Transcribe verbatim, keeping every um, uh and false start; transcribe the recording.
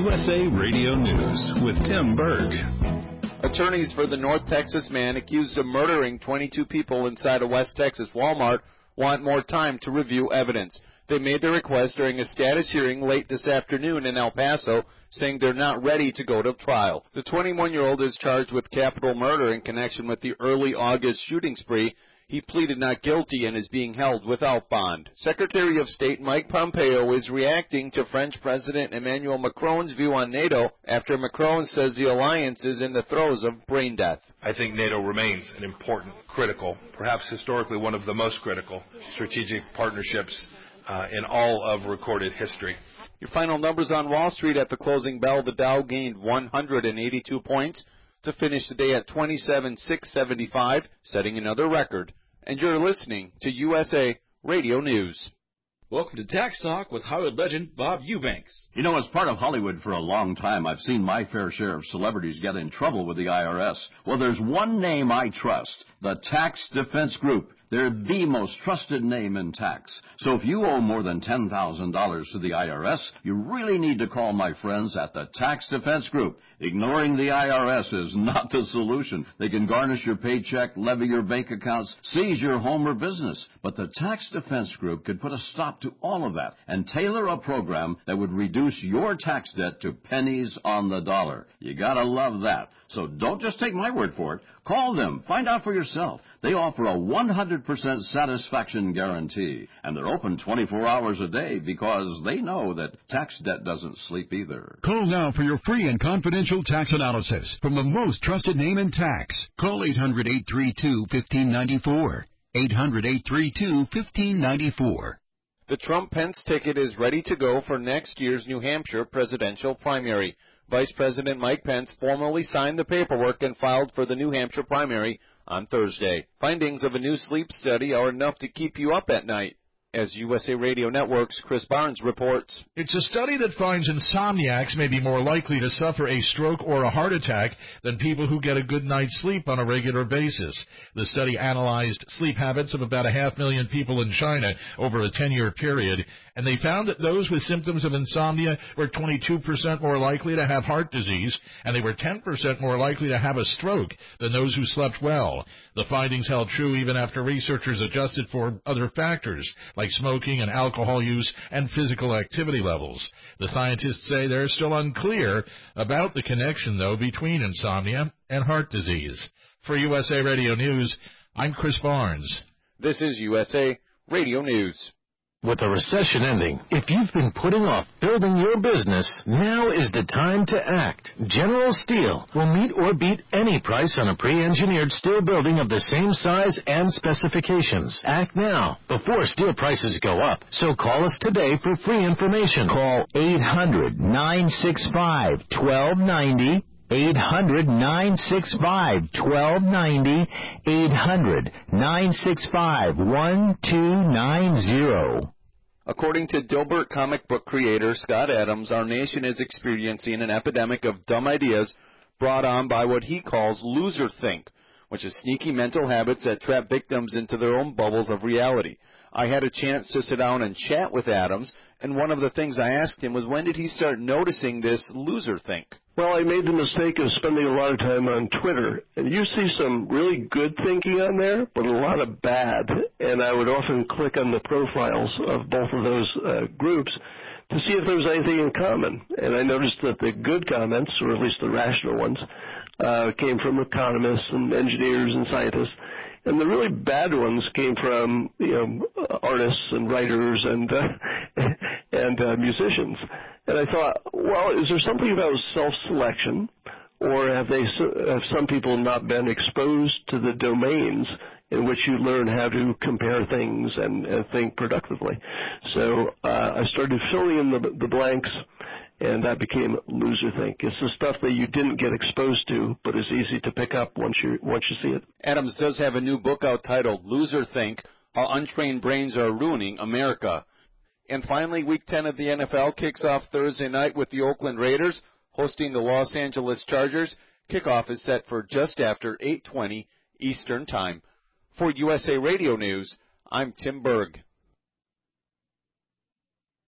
U S A Radio News with Tim Berg. Attorneys for the North Texas man accused of murdering twenty-two people inside a West Texas Walmart want more time to review evidence. They made their request during a status hearing late this afternoon in El Paso, saying they're not ready to go to trial. The twenty-one-year-old is charged with capital murder in connection with the early August shooting spree. He pleaded not guilty and is being held without bond. Secretary of State Mike Pompeo is reacting to French President Emmanuel Macron's view on NATO after Macron says the alliance is in the throes of brain death. I think NATO remains an important, critical, perhaps historically one of the most critical strategic partnerships uh, in all of recorded history. Your final numbers on Wall Street at the closing bell. The Dow gained one hundred eighty-two points to finish the day at twenty-seven thousand six hundred seventy-five, setting another record. And you're listening to U S A Radio News. Welcome to Tax Talk with Hollywood legend Bob Eubanks. You know, as part of Hollywood for a long time, I've seen my fair share of celebrities get in trouble with the I R S. Well, there's one name I trust, the Tax Defense Group. They're the most trusted name in tax. So if you owe more than ten thousand dollars to the I R S, you really need to call my friends at the Tax Defense Group. Ignoring the I R S is not the solution. They can garnish your paycheck, levy your bank accounts, seize your home or business. But the Tax Defense Group could put a stop to all of that and tailor a program that would reduce your tax debt to pennies on the dollar. You gotta love that. So don't just take my word for it. Call them. Find out for yourself. They offer a one hundred percent satisfaction guarantee. And they're open twenty-four hours a day because they know that tax debt doesn't sleep either. Call now for your free and confidential tax analysis from the most trusted name in tax. Call eight hundred, eight three two, one five nine four. eight hundred, eight three two, one five nine four. The Trump-Pence ticket is ready to go for next year's New Hampshire presidential primary. Vice President Mike Pence formally signed the paperwork and filed for the New Hampshire primary on Thursday. Findings of a new sleep study are enough to keep you up at night. As U S A Radio Network's Chris Barnes reports. It's a study that finds insomniacs may be more likely to suffer a stroke or a heart attack than people who get a good night's sleep on a regular basis. The study analyzed sleep habits of about a half million people in China over a ten-year period, and they found that those with symptoms of insomnia were twenty-two percent more likely to have heart disease, and they were ten percent more likely to have a stroke than those who slept well. The findings held true even after researchers adjusted for other factors, like smoking and alcohol use and physical activity levels. The scientists say they're still unclear about the connection, though, between insomnia and heart disease. For U S A Radio News, I'm Chris Barnes. This is U S A Radio News. With the recession ending, if you've been putting off building your business, now is the time to act. General Steel will meet or beat any price on a pre-engineered steel building of the same size and specifications. Act now, before steel prices go up. So call us today for free information. Call eight hundred, nine six five, one two nine zero. eight hundred, nine six five, one two nine zero. eight hundred, nine six five, one two nine zero. According to Dilbert comic book creator Scott Adams, our nation is experiencing an epidemic of dumb ideas brought on by what he calls loser-think, which is sneaky mental habits that trap victims into their own bubbles of reality. I had a chance to sit down and chat with Adams, and one of the things I asked him was, when did he start noticing this loser-think? Well, I made the mistake of spending a lot of time on Twitter, and you see some really good thinking on there, but a lot of bad, and I would often click on the profiles of both of those uh, groups to see if there was anything in common, and I noticed that the good comments, or at least the rational ones, uh, came from economists and engineers and scientists, and the really bad ones came from, you know, artists and writers and uh, and uh, musicians. And I thought, well, is there something about self-selection, or have they have some people not been exposed to the domains in which you learn how to compare things and, and think productively? So uh, I started filling in the, the blanks, and that became loser-think. It's the stuff that you didn't get exposed to, but is easy to pick up once you once you see it. Adams does have a new book out titled Loser-Think, How Untrained Brains Are Ruining America. And finally, Week ten of the N F L kicks off Thursday night with the Oakland Raiders hosting the Los Angeles Chargers. Kickoff is set for just after eight twenty Eastern Time. For U S A Radio News, I'm Tim Berg.